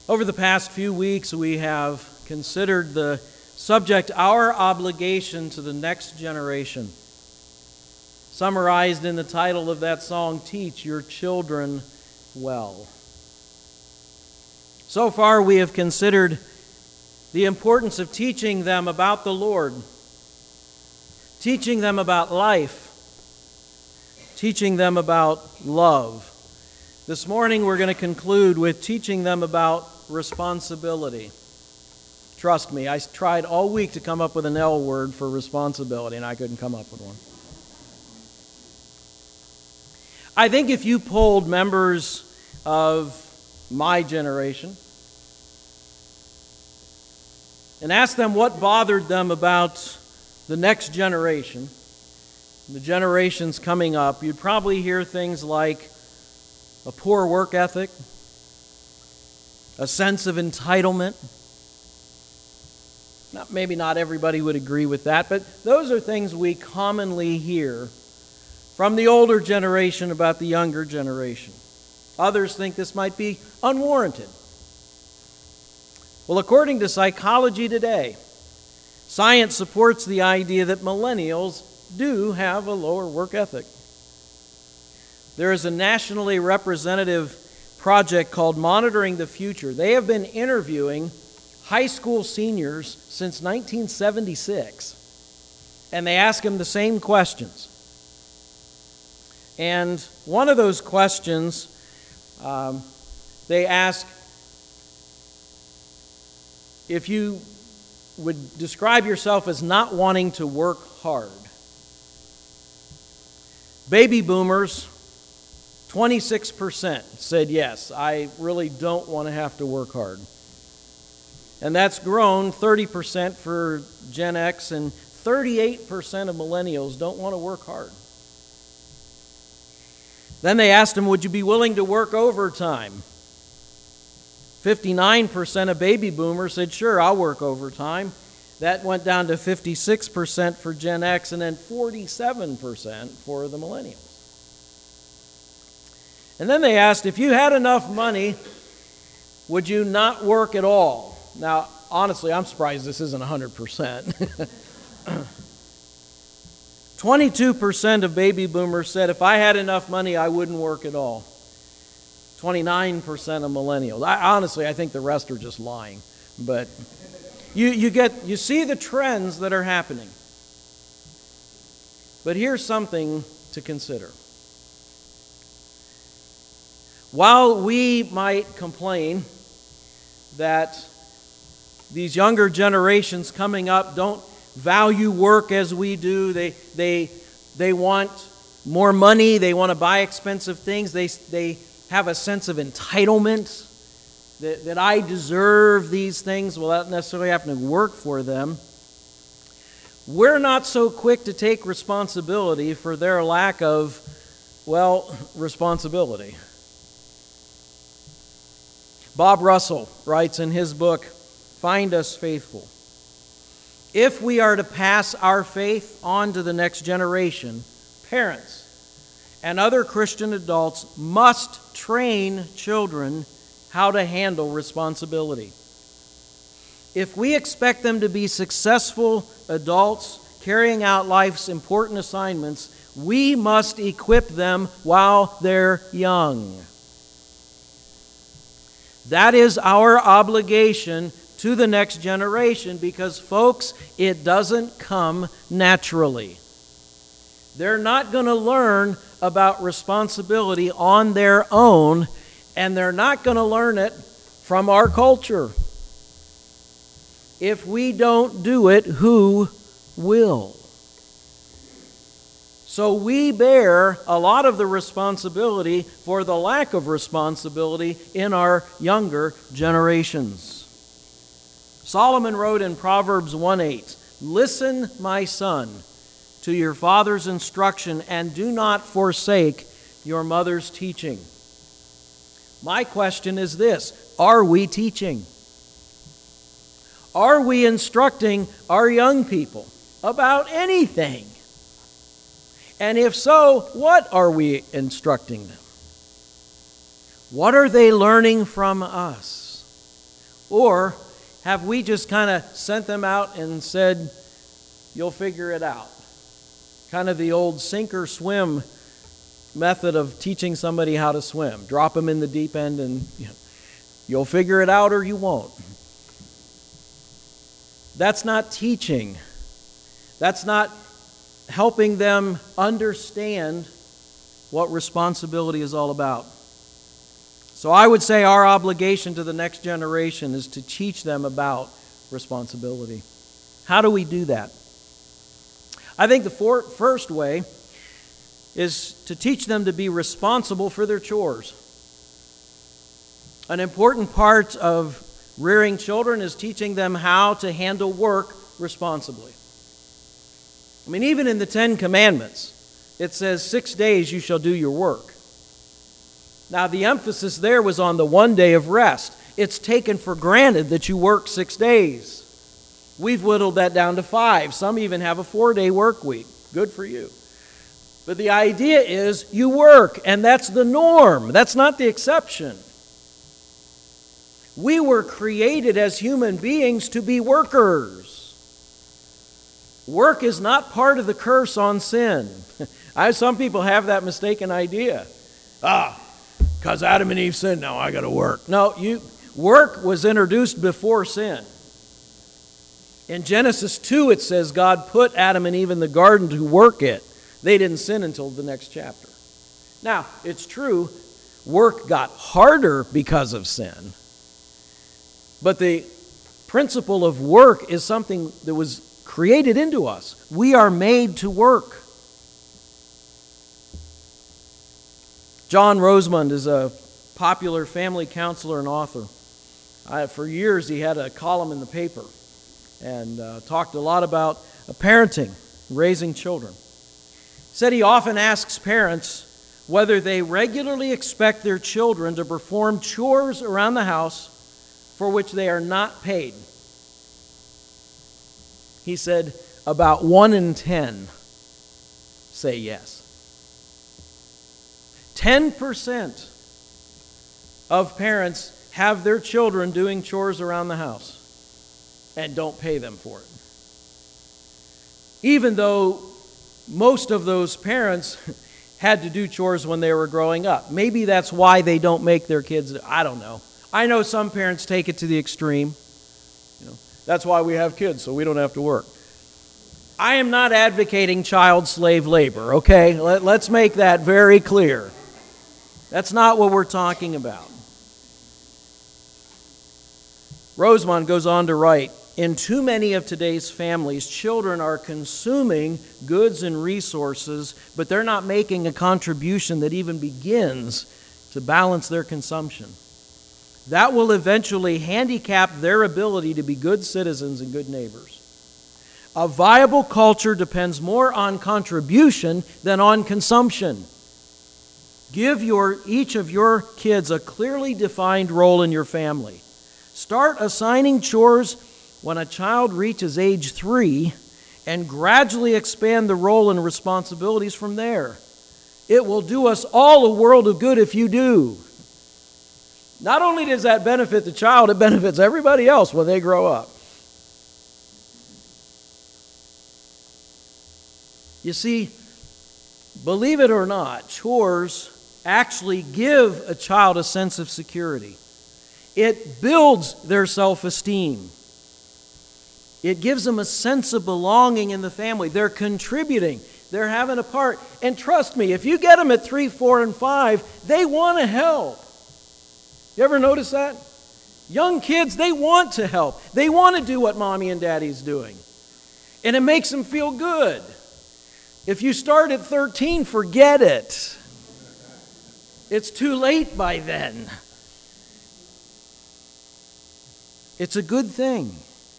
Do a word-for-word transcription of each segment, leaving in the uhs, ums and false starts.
Over the past few weeks, we have considered the subject, our obligation to the next generation. Summarized in the title of that song, Teach Your Children Well. So far, we have considered the importance of teaching them about the Lord, teaching them about life, teaching them about love. This morning, we're going to conclude with teaching them about responsibility. Trust me, I tried all week to come up with an L word for responsibility, and I couldn't come up with one. I think if you polled members of my generation and asked them what bothered them about the next generation, the generations coming up, you'd probably hear things like a poor work ethic, a sense of entitlement. Not, maybe not everybody would agree with that, but those are things we commonly hear from the older generation about the younger generation. Others think this might be unwarranted. Well, according to Psychology Today, science supports the idea that millennials do have a lower work ethic. There is a nationally representative project called Monitoring the Future. They have been interviewing high school seniors since nineteen seventy-six, and they ask them the same questions. And one of those questions, um, they ask if you would describe yourself as not wanting to work hard. Baby boomers, twenty-six percent said yes, I really don't want to have to work hard. And that's grown thirty percent for Gen X, and thirty-eight percent of millennials don't want to work hard. Then they asked them, would you be willing to work overtime? fifty-nine percent of baby boomers said, sure, I'll work overtime. That went down to fifty-six percent for Gen X, and then forty-seven percent for the millennials. And then they asked, if you had enough money, would you not work at all? Now, honestly, I'm surprised this isn't one hundred percent. twenty-two percent of baby boomers said, if I had enough money, I wouldn't work at all. twenty-nine percent of millennials. I, honestly, I think the rest are just lying. But you, you, get, you see the trends that are happening. But here's something to consider. While we might complain that these younger generations coming up don't value work as we do, they they they want more money, they want to buy expensive things, they they have a sense of entitlement that, that I deserve these things without necessarily having to work for them. We're not so quick to take responsibility for their lack of, well, responsibility. Bob Russell writes in his book, Find Us Faithful, if we are to pass our faith on to the next generation, parents and other Christian adults must train children how to handle responsibility. If we expect them to be successful adults carrying out life's important assignments, we must equip them while they're young. That is our obligation to the next generation because, folks, it doesn't come naturally. They're not going to learn about responsibility on their own, and they're not going to learn it from our culture. If we don't do it, who will? So we bear a lot of the responsibility for the lack of responsibility in our younger generations. Solomon wrote in Proverbs one eight, listen, my son, to your father's instruction, and do not forsake your mother's teaching. My question is this, are we teaching? Are we instructing our young people about anything? And if so, what are we instructing them? What are they learning from us? Or have we just kind of sent them out and said, you'll figure it out? Kind of the old sink or swim method of teaching somebody how to swim. Drop them in the deep end and you know, you'll figure it out or you won't. That's not teaching. That's not helping them understand what responsibility is all about. So I would say our obligation to the next generation is to teach them about responsibility. How do we do that? I think the for- first way is to teach them to be responsible for their chores. An important part of rearing children is teaching them how to handle work responsibly. I mean, even in the Ten Commandments, it says, six days you shall do your work. Now, the emphasis there was on the one day of rest. It's taken for granted that you work six days. We've whittled that down to five. Some even have a four-day work week. Good for you. But the idea is you work, and that's the norm. That's not the exception. We were created as human beings to be workers. Work is not part of the curse on sin. I, some people have that mistaken idea. Ah, because Adam and Eve sinned, now I got to work. No, you work was introduced before sin. In Genesis two, it says God put Adam and Eve in the garden to work it. They didn't sin until the next chapter. Now, it's true, work got harder because of sin. But the principle of work is something that was created into us. We are made to work. John Rosemond is a popular family counselor and author. I, for years, he had a column in the paper and uh, talked a lot about uh, parenting, raising children. Said he often asks parents whether they regularly expect their children to perform chores around the house for which they are not paid. He said about one in ten say yes. Ten percent of parents have their children doing chores around the house and don't pay them for it. Even though most of those parents had to do chores when they were growing up. Maybe that's why they don't make their kids, I don't know. I know some parents take it to the extreme. You know, that's why we have kids, so we don't have to work. I am not advocating child slave labor, okay? Let, let's make that very clear. That's not what we're talking about. Rosemond goes on to write, in too many of today's families, children are consuming goods and resources, but they're not making a contribution that even begins to balance their consumption. That will eventually handicap their ability to be good citizens and good neighbors. A viable culture depends more on contribution than on consumption. Give your, each of your kids a clearly defined role in your family. Start assigning chores when a child reaches age three and gradually expand the role and responsibilities from there. It will do us all a world of good if you do. Not only does that benefit the child, it benefits everybody else when they grow up. You see, believe it or not, chores actually give a child a sense of security. It builds their self-esteem. It gives them a sense of belonging in the family. They're contributing. They're having a part. And trust me, if you get them at three, four, and five, they want to help. You ever notice that? Young kids, they want to help. They want to do what mommy and daddy's doing. And it makes them feel good. If you start at thirteen, forget it. It's too late by then. It's a good thing.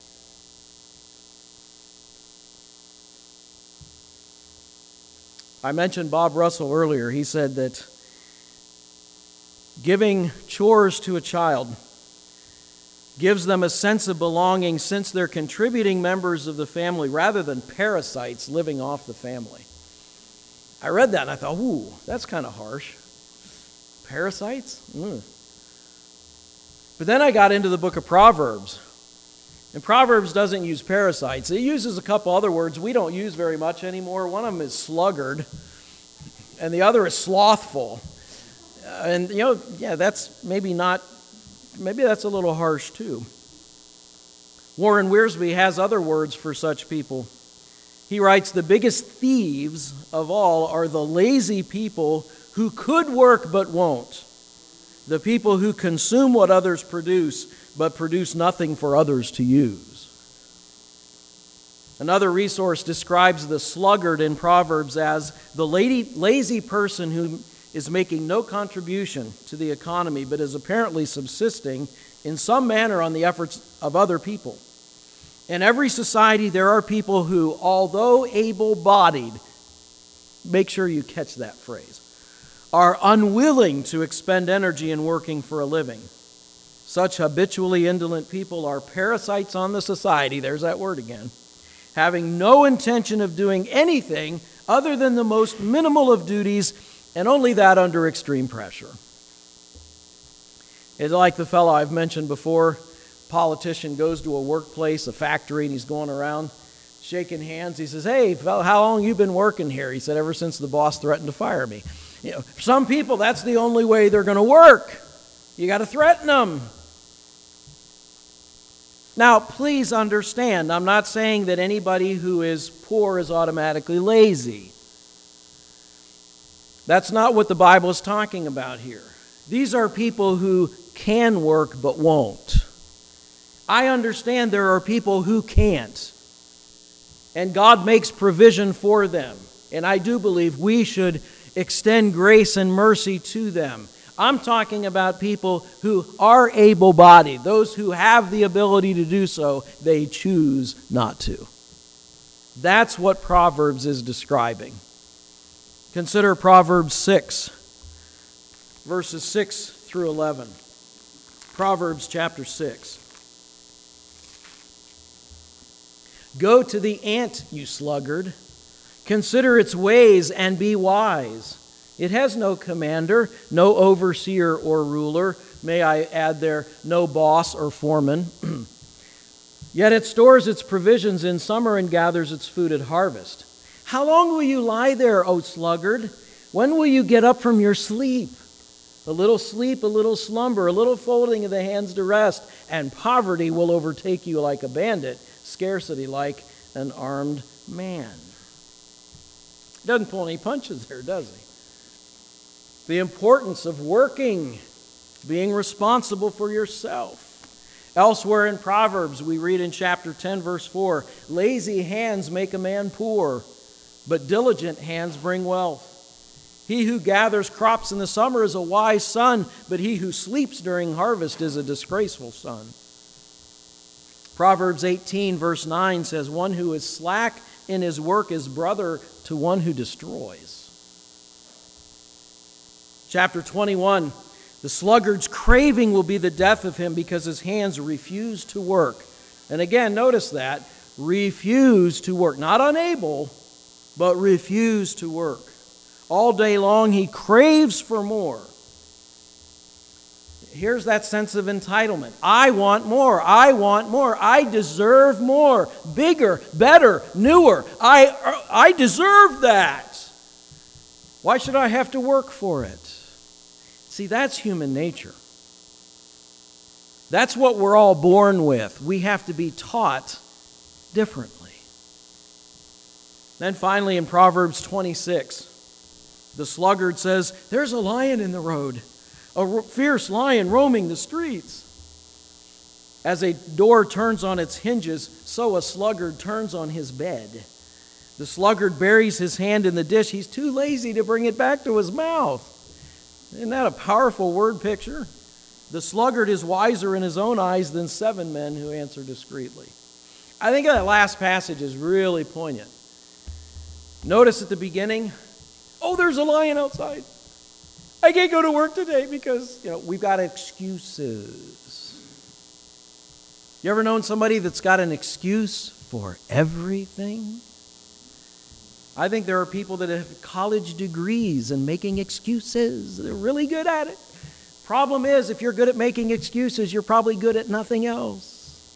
I mentioned Bob Russell earlier. He said that giving chores to a child gives them a sense of belonging since they're contributing members of the family rather than parasites living off the family. I read that and I thought, ooh, that's kind of harsh. Parasites? Mm. But then I got into the book of Proverbs. And Proverbs doesn't use parasites. It uses a couple other words we don't use very much anymore. One of them is sluggard, and the other is slothful. Uh, and, you know, yeah, that's maybe not, maybe that's a little harsh too. Warren Wiersbe has other words for such people. He writes, the biggest thieves of all are the lazy people who could work but won't. The people who consume what others produce but produce nothing for others to use. Another resource describes the sluggard in Proverbs as the lady, lazy person who is making no contribution to the economy but is apparently subsisting in some manner on the efforts of other people. In every society, there are people who, although able-bodied, make sure you catch that phrase, are unwilling to expend energy in working for a living. Such habitually indolent people are parasites on the society, there's that word again, having no intention of doing anything other than the most minimal of duties, and only that under extreme pressure. It's like the fellow I've mentioned before. Politician goes to a workplace, a factory, and he's going around shaking hands. He says, hey, fellow, how long have you been working here? He said, ever since the boss threatened to fire me. You know, for some people, that's the only way they're going to work. You got to threaten them. Now, please understand, I'm not saying that anybody who is poor is automatically lazy. That's not what the Bible is talking about here. These are people who can work but won't. I understand there are people who can't, and God makes provision for them. And I do believe we should extend grace and mercy to them. I'm talking about people who are able-bodied, those who have the ability to do so, they choose not to. That's what Proverbs is describing. Consider Proverbs six, verses six through eleven. Proverbs chapter six. Go to the ant, you sluggard. Consider its ways and be wise. It has no commander, no overseer or ruler. May I add there, no boss or foreman. Yet it stores its provisions in summer and gathers its food at harvest. How long will you lie there, O sluggard? When will you get up from your sleep? A little sleep, a little slumber, a little folding of the hands to rest, and poverty will overtake you like a bandit, scarcity like an armed man. Doesn't pull any punches there, does he? The importance of working, being responsible for yourself. Elsewhere in Proverbs, we read in chapter ten, verse four, lazy hands make a man poor, but diligent hands bring wealth. He who gathers crops in the summer is a wise son, but he who sleeps during harvest is a disgraceful son. Proverbs eighteen, verse nine says, one who is slack in his work is brother to one who destroys. Chapter twenty-one, the sluggard's craving will be the death of him because his hands refuse to work. And again, notice that, refuse to work. Not unable, but refuse to work. All day long he craves for more. Here's that sense of entitlement. I want more. I want more. I deserve more. Bigger, better, newer. I, I deserve that. Why should I have to work for it? See, that's human nature. That's what we're all born with. We have to be taught differently. Then finally in Proverbs twenty-six, the sluggard says, there's a lion in the road, a fierce lion roaming the streets. As a door turns on its hinges, so a sluggard turns on his bed. The sluggard buries his hand in the dish. He's too lazy to bring it back to his mouth. Isn't that a powerful word picture? The sluggard is wiser in his own eyes than seven men who answer discreetly. I think that last passage is really poignant. Notice at the beginning, oh, there's a lion outside. I can't go to work today because, you know, we've got excuses. You ever known somebody that's got an excuse for everything? I think there are people that have college degrees and making excuses. They're really good at it. Problem is, if you're good at making excuses, you're probably good at nothing else.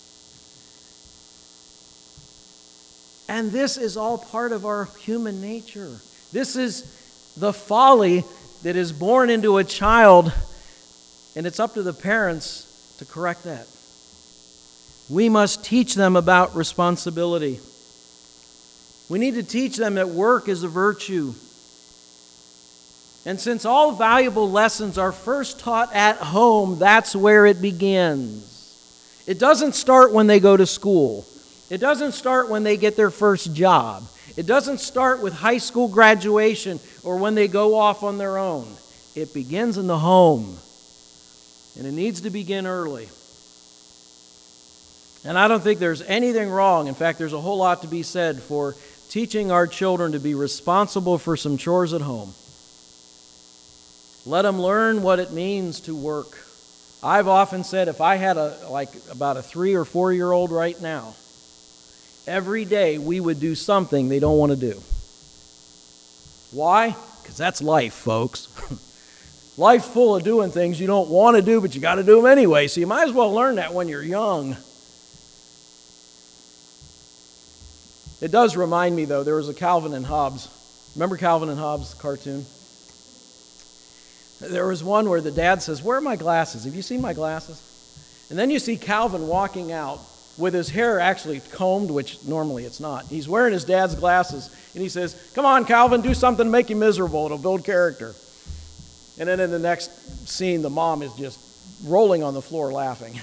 And this is all part of our human nature. This is the folly that is born into a child, and it's up to the parents to correct that. We must teach them about responsibility. We need to teach them that work is a virtue. And since all valuable lessons are first taught at home, that's where it begins. It doesn't start when they go to school. It doesn't start when they get their first job. It doesn't start with high school graduation or when they go off on their own. It begins in the home. And it needs to begin early. And I don't think there's anything wrong. In fact, there's a whole lot to be said for teaching our children to be responsible for some chores at home. Let them learn what it means to work. I've often said if I had a like about a three or four year old right now, every day we would do something they don't want to do. Why? Because that's life, folks. Life's full of doing things you don't want to do, but you got to do them anyway. So you might as well learn that when you're young. It does remind me, though, there was a Calvin and Hobbes. Remember Calvin and Hobbes cartoon? There was one where the dad says, "Where are my glasses? Have you seen my glasses?" And then you see Calvin walking out with his hair actually combed, which normally it's not. He's wearing his dad's glasses, and he says, "Come on, Calvin, do something to make you miserable. It'll build character." And then in the next scene, the mom is just rolling on the floor laughing.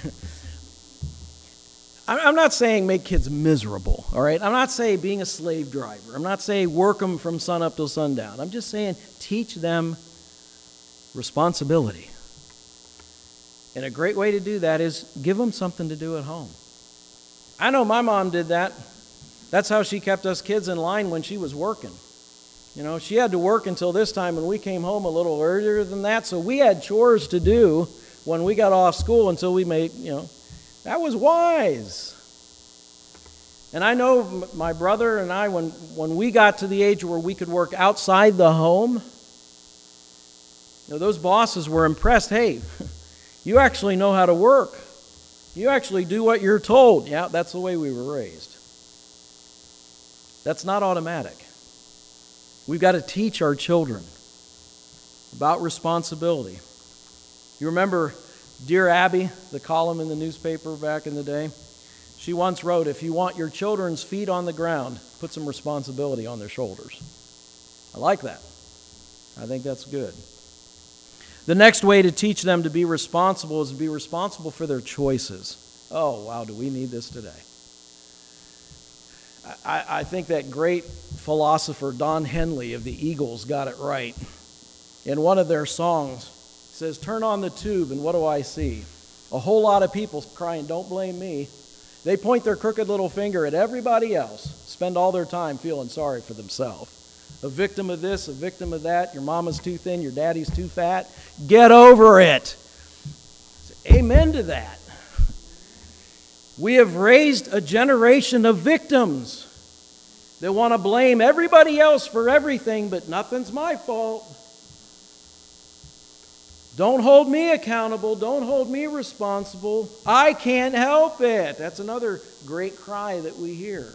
I'm not saying make kids miserable, all right? I'm not saying being a slave driver. I'm not saying work them from sun up till sundown. I'm just saying teach them responsibility. And a great way to do that is give them something to do at home. I know my mom did that. That's how she kept us kids in line when she was working. You know, she had to work until this time, and we came home a little earlier than that, so we had chores to do when we got off school until we made, you know, that was wise. And I know my brother and I, when, when we got to the age where we could work outside the home, you know, those bosses were impressed. Hey, you actually know how to work. You actually do what you're told. Yeah, that's the way we were raised. That's not automatic. We've got to teach our children about responsibility. You remember Dear Abby, the column in the newspaper back in the day? She once wrote, "If you want your children's feet on the ground, put some responsibility on their shoulders." I like that. I think that's good. The next way to teach them to be responsible is to be responsible for their choices. Oh, wow, do we need this today? I, I think that great philosopher Don Henley of the Eagles got it right. In one of their songs, it says, "Turn on the tube and what do I see? A whole lot of people crying, 'Don't blame me.' They point their crooked little finger at everybody else, spend all their time feeling sorry for themselves. A victim of this, a victim of that, your mama's too thin, your daddy's too fat. Get over it." Amen to that. We have raised a generation of victims that want to blame everybody else for everything, but nothing's my fault. Don't hold me accountable. Don't hold me responsible. I can't help it. That's another great cry that we hear.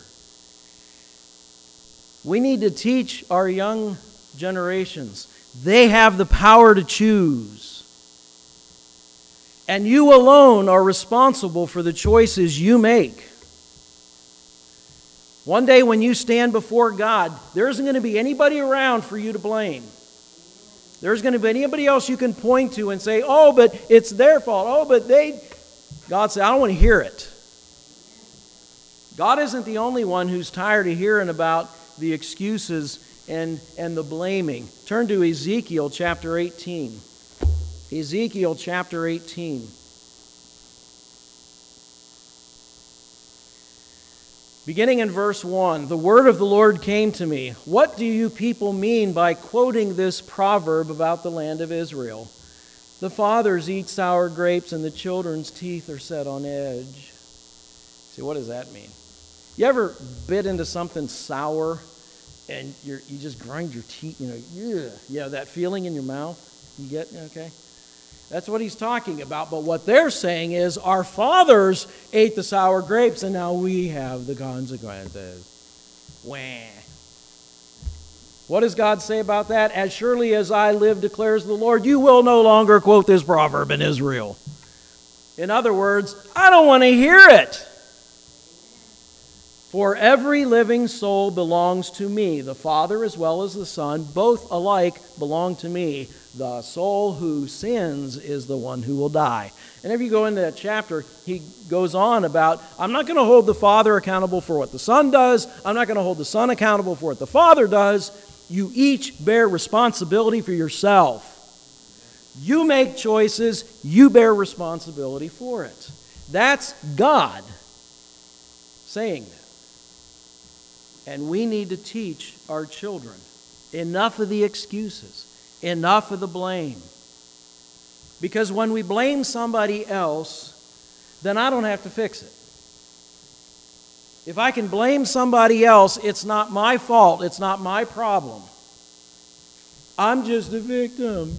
We need to teach our young generations. They have the power to choose. And you alone are responsible for the choices you make. One day when you stand before God, there isn't going to be anybody around for you to blame. There's going to be anybody else you can point to and say, "Oh, but it's their fault. Oh, but they..." God said, "I don't want to hear it." God isn't the only one who's tired of hearing about the excuses and, and the blaming. Turn to Ezekiel chapter eighteen. Ezekiel chapter eighteen. Beginning in verse one, "The word of the Lord came to me. What do you people mean by quoting this proverb about the land of Israel? The fathers eat sour grapes and the children's teeth are set on edge." See, what does that mean? You ever bit into something sour and you're, you just grind your teeth, you know, yeah, yeah, that feeling in your mouth? You get, okay? That's what he's talking about. But what they're saying is our fathers ate the sour grapes and now we have the consequences. Wah. What does God say about that? As surely as I live, declares the Lord, you will no longer quote this proverb in Israel. In other words, I don't want to hear it. For every living soul belongs to me, the Father as well as the Son, both alike belong to me. The soul who sins is the one who will die. And if you go into that chapter, he goes on about, I'm not going to hold the Father accountable for what the Son does. I'm not going to hold the Son accountable for what the Father does. You each bear responsibility for yourself. You make choices, you bear responsibility for it. That's God saying that. And we need to teach our children enough of the excuses, enough of the blame. Because when we blame somebody else, then I don't have to fix it. If I can blame somebody else, it's not my fault, it's not my problem. I'm just a victim.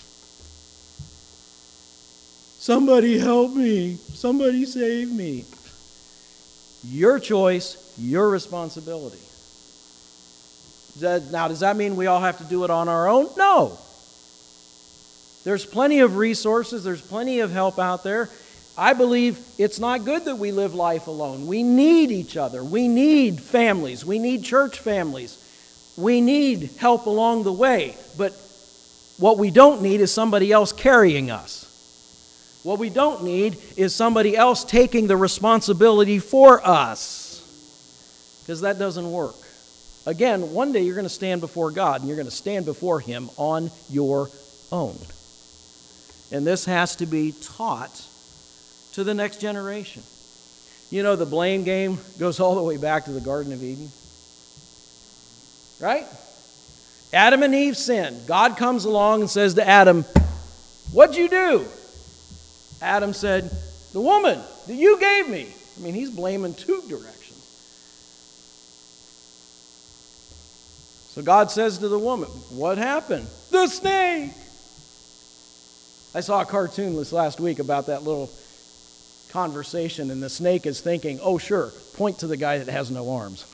Somebody help me. Somebody save me. Your choice, your responsibility. Does that, now, does that mean we all have to do it on our own? No. There's plenty of resources. There's plenty of help out there. I believe it's not good that we live life alone. We need each other. We need families. We need church families. We need help along the way. But what we don't need is somebody else carrying us. What we don't need is somebody else taking the responsibility for us. Because that doesn't work. Again, one day you're going to stand before God and you're going to stand before Him on your own. And this has to be taught to the next generation. You know, the blame game goes all the way back to the Garden of Eden. Right? Adam and Eve sinned. God comes along and says to Adam, what'd you do? Adam said, the woman that you gave me. I mean, he's blaming two directions. So God says to the woman, what happened? The snake. I saw a cartoon this last week about that little conversation, and the snake is thinking, oh, sure, point to the guy that has no arms.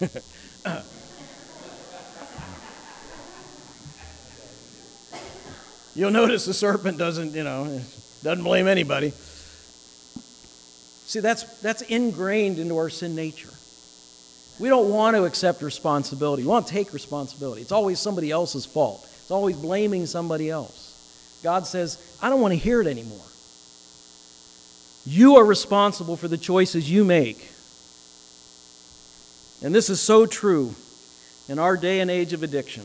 You'll notice the serpent doesn't, you know, doesn't blame anybody. See, that's that's ingrained into our sin nature. We don't want to accept responsibility. We want to take responsibility. It's always somebody else's fault. It's always blaming somebody else. God says, I don't want to hear it anymore. You are responsible for the choices you make. And this is so true in our day and age of addiction.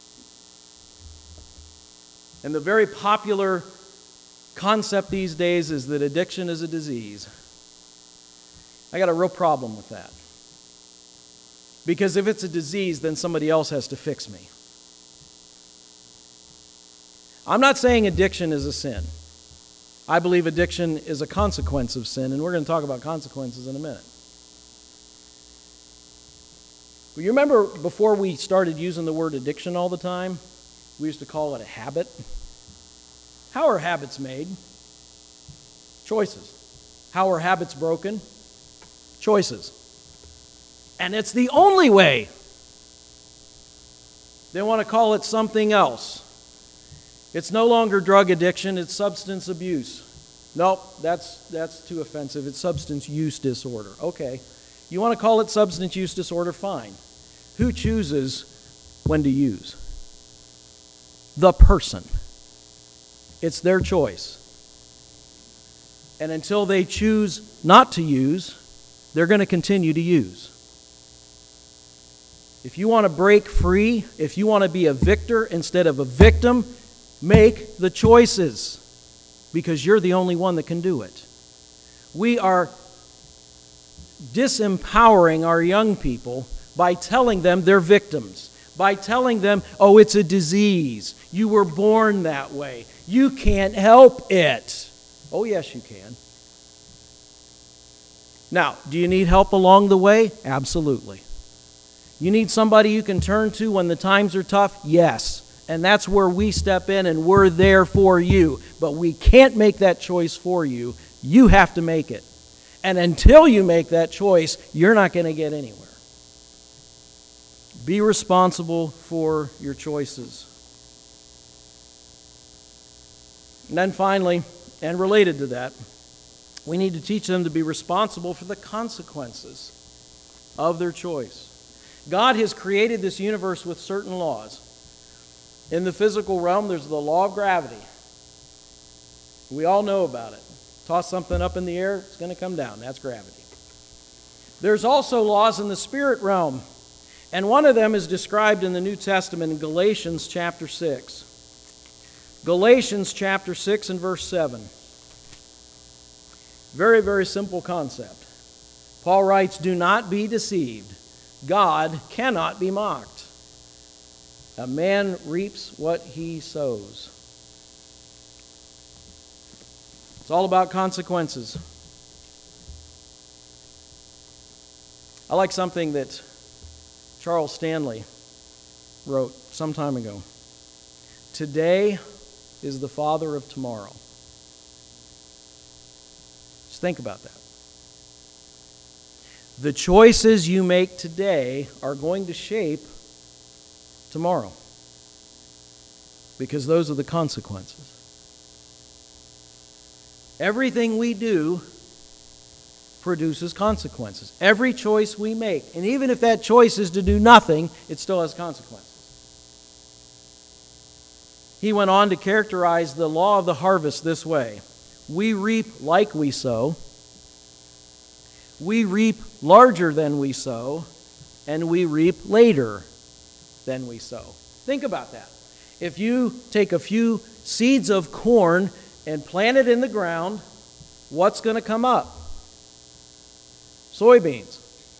And the very popular concept these days is that addiction is a disease. I got a real problem with that. Because if it's a disease, then somebody else has to fix me. I'm not saying addiction is a sin. I believe addiction is a consequence of sin, and we're going to talk about consequences in a minute. But you remember before we started using the word addiction all the time, we used to call it a habit. How are habits made? Choices. How are habits broken? Choices. And it's the only way. They want to call it something else. It's no longer drug addiction, it's substance abuse. Nope, that's that's too offensive. It's substance use disorder. Okay. You want to call it substance use disorder? Fine. Who chooses when to use? The person. It's their choice. And until they choose not to use, they're going to continue to use. If you want to break free, if you want to be a victor instead of a victim, make the choices, because you're the only one that can do it. We are disempowering our young people by telling them they're victims, by telling them, oh, it's a disease. You were born that way. You can't help it. Oh, yes, you can. Now, do you need help along the way? Absolutely. You need somebody you can turn to when the times are tough? Yes. And that's where we step in and we're there for you. But we can't make that choice for you. You have to make it. And until you make that choice, you're not going to get anywhere. Be responsible for your choices. And then finally, and related to that, we need to teach them to be responsible for the consequences of their choice. God has created this universe with certain laws. In the physical realm, there's the law of gravity. We all know about it. Toss something up in the air, it's going to come down. That's gravity. There's also laws in the spirit realm. And one of them is described in the New Testament in Galatians chapter six. Galatians chapter six and verse seven. Very, very simple concept. Paul writes, "Do not be deceived. God cannot be mocked. A man reaps what he sows." It's all about consequences. I like something that Charles Stanley wrote some time ago. Today is the father of tomorrow. Just think about that. The choices you make today are going to shape tomorrow, because those are the consequences. Everything we do produces consequences. Every choice we make, and even if that choice is to do nothing, it still has consequences. He went on to characterize the law of the harvest this way: we reap like we sow, we reap larger than we sow, and we reap later than we sow. Think about that. If you take a few seeds of corn and plant it in the ground, what's going to come up? Soybeans.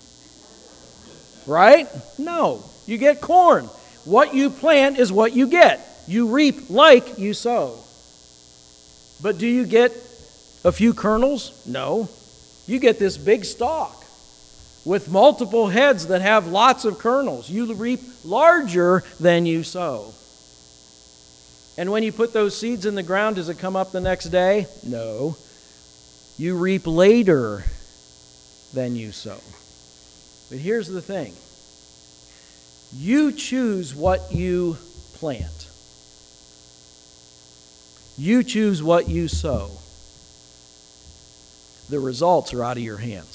Right? No. You get corn. What you plant is what you get. You reap like you sow. But do you get a few kernels? No. You get this big stalk with multiple heads that have lots of kernels. You reap larger than you sow. And when you put those seeds in the ground, does it come up the next day? No. You reap later than you sow. But here's the thing. You choose what you plant. You choose what you sow. The results are out of your hands.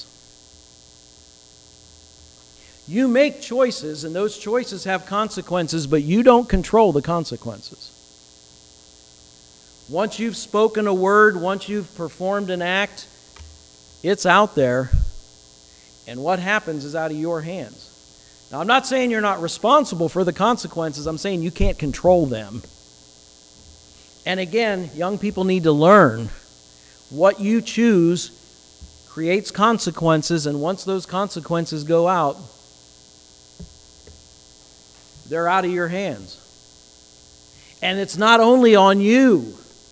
You make choices, and those choices have consequences, but you don't control the consequences. Once you've spoken a word, once you've performed an act, it's out there, and what happens is out of your hands. Now, I'm not saying you're not responsible for the consequences. I'm saying you can't control them. And again, young people need to learn what you choose creates consequences, and once those consequences go out, they're out of your hands. And it's not only on you.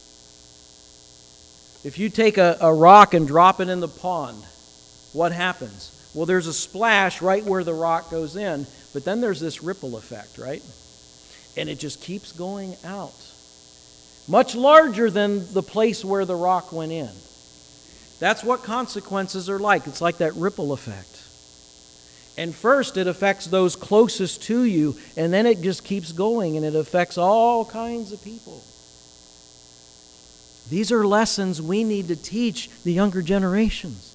If you take a, a rock and drop it in the pond, what happens? Well, there's a splash right where the rock goes in, but then there's this ripple effect, right? And it just keeps going out. Much larger than the place where the rock went in. That's what consequences are like. It's like that ripple effect. And first it affects those closest to you, and then it just keeps going, and it affects all kinds of people. These are lessons we need to teach the younger generations.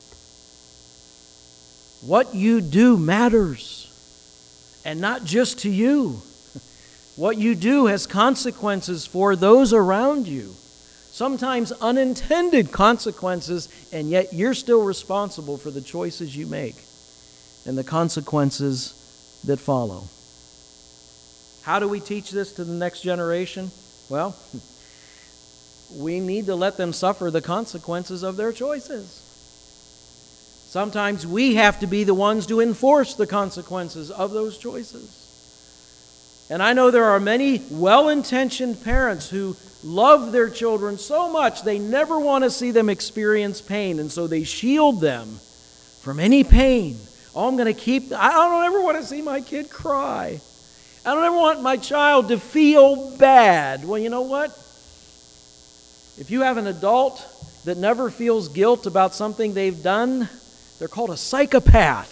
What you do matters, and not just to you. What you do has consequences for those around you. Sometimes unintended consequences, and yet you're still responsible for the choices you make and the consequences that follow. How do we teach this to the next generation? Well, we need to let them suffer the consequences of their choices. Sometimes we have to be the ones to enforce the consequences of those choices. And I know there are many well-intentioned parents who love their children so much they never want to see them experience pain, and so they shield them from any pain. Oh, I'm going to keep, I don't ever want to see my kid cry. I don't ever want my child to feel bad. Well, you know what? If you have an adult that never feels guilt about something they've done, they're called a psychopath.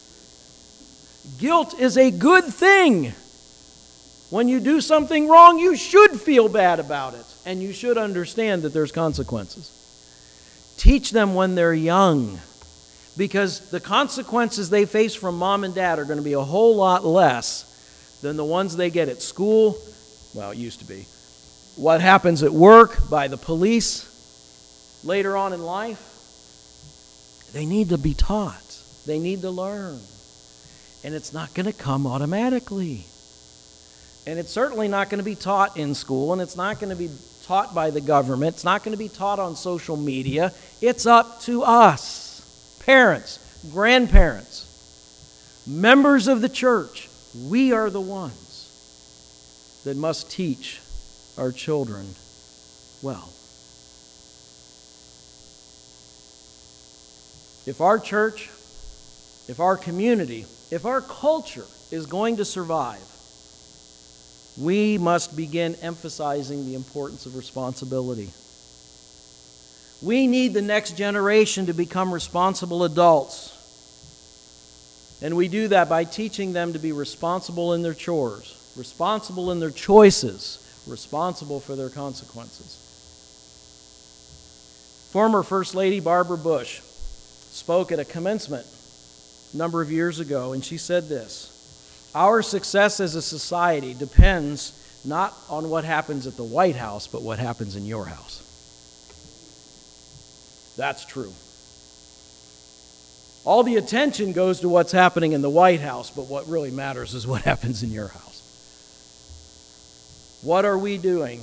Guilt is a good thing. When you do something wrong, you should feel bad about it, and you should understand that there's consequences. Teach them when they're young, because the consequences they face from mom and dad are going to be a whole lot less than the ones they get at school. Well, it used to be. What happens at work, by the police, later on in life. They need to be taught. They need to learn. And it's not going to come automatically. And it's certainly not going to be taught in school, and it's not going to be taught by the government. It's not going to be taught on social media. It's up to us, parents, grandparents, members of the church. We are the ones that must teach our children well. If our church, if our community, if our culture is going to survive, we must begin emphasizing the importance of responsibility. We need the next generation to become responsible adults. And we do that by teaching them to be responsible in their chores, responsible in their choices, responsible for their consequences. Former First Lady Barbara Bush spoke at a commencement a number of years ago, and she said this: "Our success as a society depends not on what happens at the White House, but what happens in your house." That's true. All the attention goes to what's happening in the White House, but what really matters is what happens in your house. What are we doing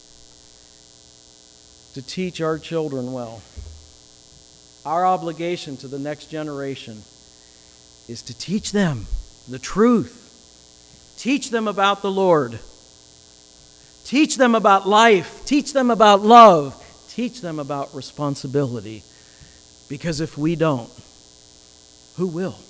to teach our children well? Our obligation to the next generation is to teach them the truth. Teach them about the Lord. Teach them about life. Teach them about love. Teach them about responsibility. Because if we don't, who will?